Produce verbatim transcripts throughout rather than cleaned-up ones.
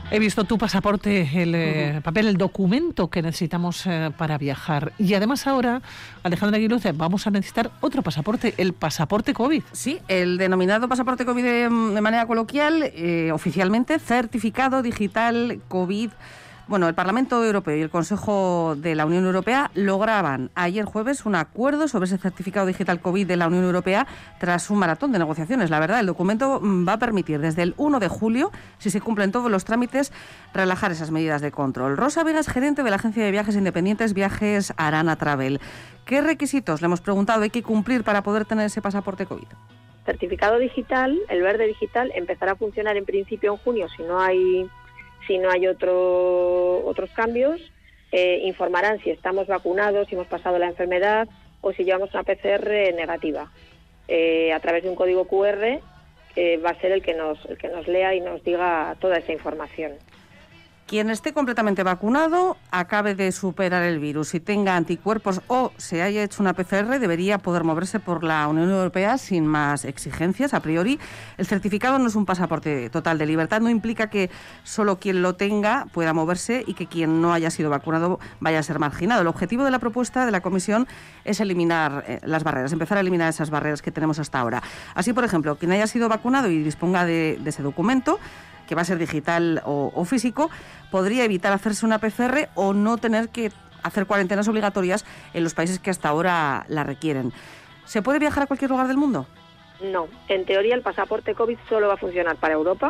He visto tu pasaporte, el eh, uh-huh. papel, el documento que necesitamos eh, para viajar. Y además ahora, Alejandra Aguiluce, vamos a necesitar otro pasaporte, el pasaporte COVID. Sí, el denominado pasaporte COVID de, de manera coloquial, eh, oficialmente, certificado digital COVID. Bueno, el Parlamento Europeo y el Consejo de la Unión Europea lograban ayer jueves un acuerdo sobre ese certificado digital COVID de la Unión Europea tras un maratón de negociaciones. La verdad, el documento va a permitir desde el uno de julio, si se cumplen todos los trámites, relajar esas medidas de control. Rosa Vega es gerente de la agencia de viajes independientes Viajes Arana Travel. ¿Qué requisitos, le hemos preguntado, hay que cumplir para poder tener ese pasaporte COVID? Certificado digital, el verde digital, empezará a funcionar en principio en junio si no hay... Si no hay otro, otros cambios, eh, informarán si estamos vacunados, si hemos pasado la enfermedad o si llevamos una P C R negativa. Eh, a través de un código cu erre eh, va a ser el que nos el que nos lea y nos diga toda esa información. Quien esté completamente vacunado, acabe de superar el virus y tenga anticuerpos o se haya hecho una P C R, debería poder moverse por la Unión Europea sin más exigencias. A priori, el certificado no es un pasaporte total de libertad, no implica que solo quien lo tenga pueda moverse y que quien no haya sido vacunado vaya a ser marginado. El objetivo de la propuesta de la Comisión es eliminar eh, las barreras, empezar a eliminar esas barreras que tenemos hasta ahora. Así, por ejemplo, quien haya sido vacunado y disponga de, de ese documento, que va a ser digital o, o físico, podría evitar hacerse una P C R o no tener que hacer cuarentenas obligatorias en los países que hasta ahora la requieren. ¿Se puede viajar a cualquier lugar del mundo? No, en teoría el pasaporte COVID solo va a funcionar para Europa,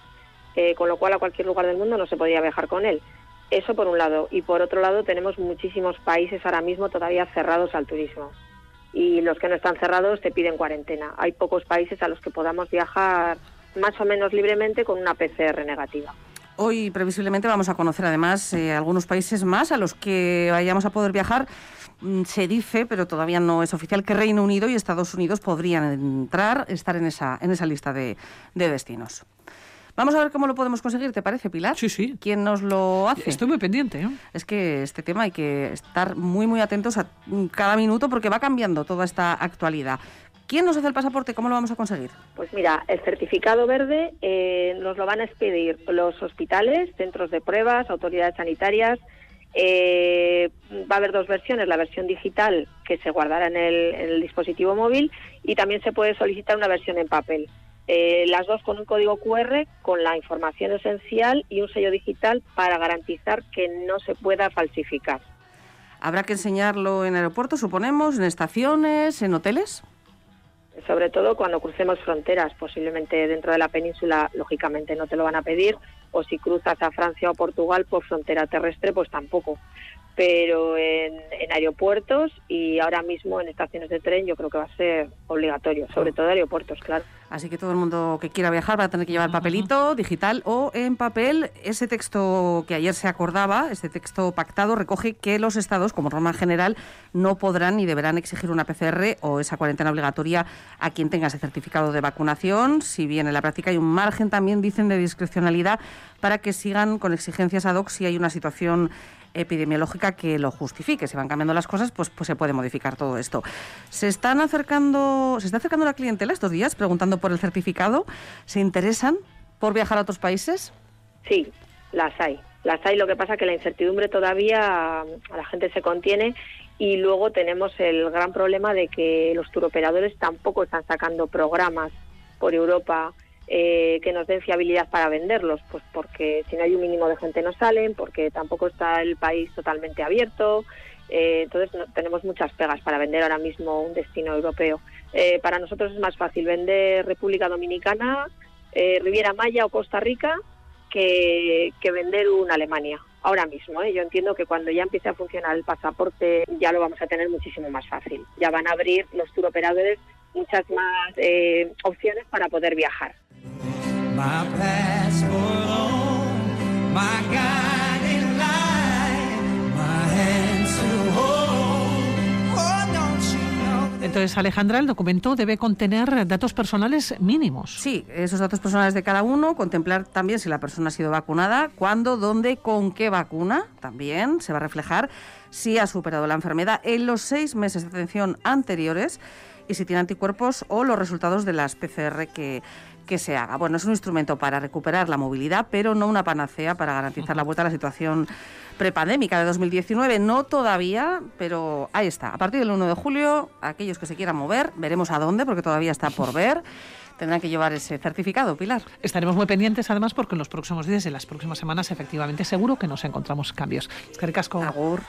eh, con lo cual a cualquier lugar del mundo no se podría viajar con él. Eso por un lado. Y por otro lado tenemos muchísimos países ahora mismo todavía cerrados al turismo. Y los que no están cerrados te piden cuarentena. Hay pocos países a los que podamos viajar más o menos libremente con una P C R negativa. Hoy previsiblemente vamos a conocer además eh, algunos países más a los que vayamos a poder viajar. Se dice, pero todavía no es oficial, que Reino Unido y Estados Unidos podrían entrar, estar en esa, en esa lista de, de destinos. Vamos a ver cómo lo podemos conseguir, ¿te parece, Pilar? Sí, sí. ¿Quién nos lo hace? Estoy muy pendiente, ¿eh? Es que este tema hay que estar muy, muy atentos a cada minuto porque va cambiando toda esta actualidad. ¿Quién nos hace el pasaporte? ¿Cómo lo vamos a conseguir? Pues mira, el certificado verde eh, nos lo van a expedir los hospitales, centros de pruebas, autoridades sanitarias. Eh, va a haber dos versiones, la versión digital que se guardará en el, en el dispositivo móvil y también se puede solicitar una versión en papel. Eh, las dos con un código cu erre, con la información esencial y un sello digital para garantizar que no se pueda falsificar. ¿Habrá que enseñarlo en aeropuertos, suponemos, en estaciones, en hoteles? Sobre todo cuando crucemos fronteras, posiblemente dentro de la península, lógicamente no te lo van a pedir, o si cruzas a Francia o Portugal por frontera terrestre, pues tampoco. Pero en, en aeropuertos y ahora mismo en estaciones de tren yo creo que va a ser obligatorio, sobre todo aeropuertos, claro. Así que todo el mundo que quiera viajar va a tener que llevar papelito, digital o en papel. Ese texto que ayer se acordaba, ese texto pactado, recoge que los estados, como norma general, no podrán ni deberán exigir una P C R o esa cuarentena obligatoria a quien tenga ese certificado de vacunación. Si bien en la práctica hay un margen, también dicen, de discrecionalidad para que sigan con exigencias ad hoc si hay una situación epidemiológica que lo justifique. Si van cambiando las cosas, pues, pues se puede modificar todo esto. Se están acercando, se está acercando la clientela estos días preguntando por el certificado. ¿Se interesan por viajar a otros países? Sí, las hay. Las hay. Lo que pasa es que la incertidumbre todavía a la gente se contiene y luego tenemos el gran problema de que los turoperadores tampoco están sacando programas por Europa Eh, que nos den fiabilidad para venderlos, pues porque si no hay un mínimo de gente no salen, porque tampoco está el país totalmente abierto, eh, entonces no, tenemos muchas pegas para vender ahora mismo un destino europeo. Eh, para nosotros es más fácil vender República Dominicana, eh, Riviera Maya o Costa Rica que, que vender una Alemania. Ahora mismo, ¿eh? Yo entiendo que cuando ya empiece a funcionar el pasaporte ya lo vamos a tener muchísimo más fácil. Ya van a abrir los turoperadores muchas más eh, opciones para poder viajar. My passport on, my guiding light, my hands to hold. Oh, don't you know. Entonces, Alejandra, el documento debe contener datos personales mínimos. Sí, esos datos personales de cada uno, contemplar también si la persona ha sido vacunada, cuándo, dónde, con qué vacuna, también se va a reflejar si ha superado la enfermedad en los seis meses de atención anteriores y si tiene anticuerpos o los resultados de las P C R que, que se haga. Bueno, es un instrumento para recuperar la movilidad, pero no una panacea para garantizar la vuelta a la situación prepandémica de dos mil diecinueve. No todavía, pero ahí está. A partir del uno de julio, aquellos que se quieran mover, veremos a dónde, porque todavía está por ver, tendrán que llevar ese certificado, Pilar. Estaremos muy pendientes, además, porque en los próximos días y en las próximas semanas, efectivamente, seguro que nos encontramos cambios. Es que ricasco. Agur.